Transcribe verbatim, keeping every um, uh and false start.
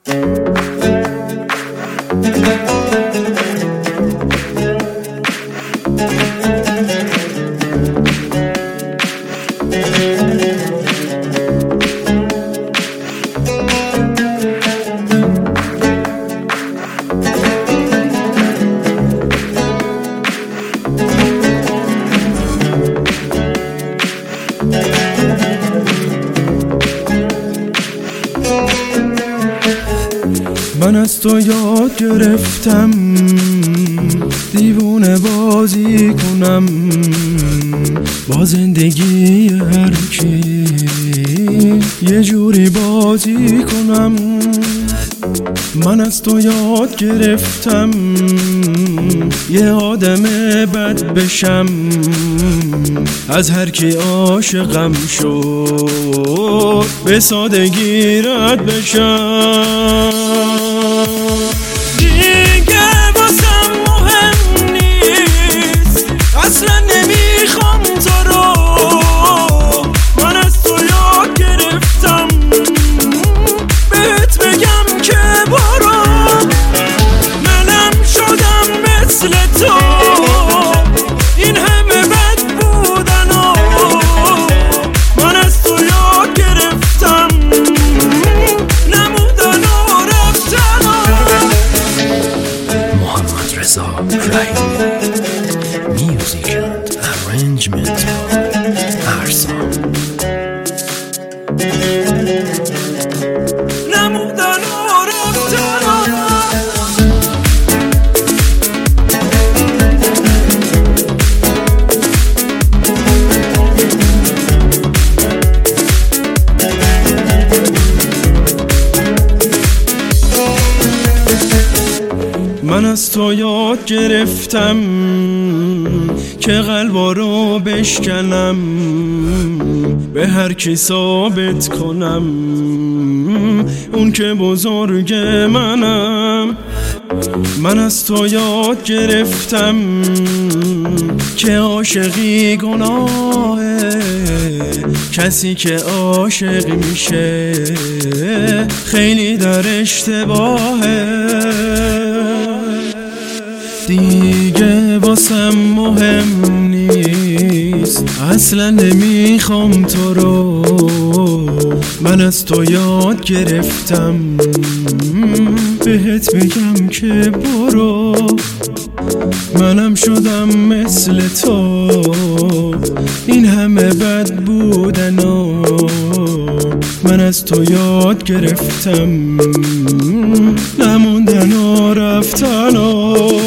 من از تو یاد گرفتم دیوونه بازی کنم با زندگی هر کی، یه جوری بازی کنم. من از تو یاد گرفتم یه آدم بد بشم، از هر کی عاشقم شد به سادگی رد بشم. دیگه واسم مهم نیست، اصلا نمیخوام تو رو. من از تو یاد گرفتم بهت بگم که برو. منم شدم مثل تو، این همه بد بودن و من از تو یاد گرفتم نمودن و رفتن. محمد رضا رحیمی، میوزیک اند ارنجمنت ارسان. نمودن و رفتن. من از تو یاد گرفتم که قلبا رو بشکنم، به هر کی ثابت کنم اون که بزرگ منم. من از تو یاد گرفتم که عاشقی گناهه، کسی که عاشق میشه خیلی در اشتباهه. دیگه واسم مهم نیست، اصلا نمیخوام تو رو. من از تو یاد گرفتم بهت بگم که برو. منم شدم مثل تو، این همه بد بودن و من از تو یاد گرفتم نموندن و رفتن و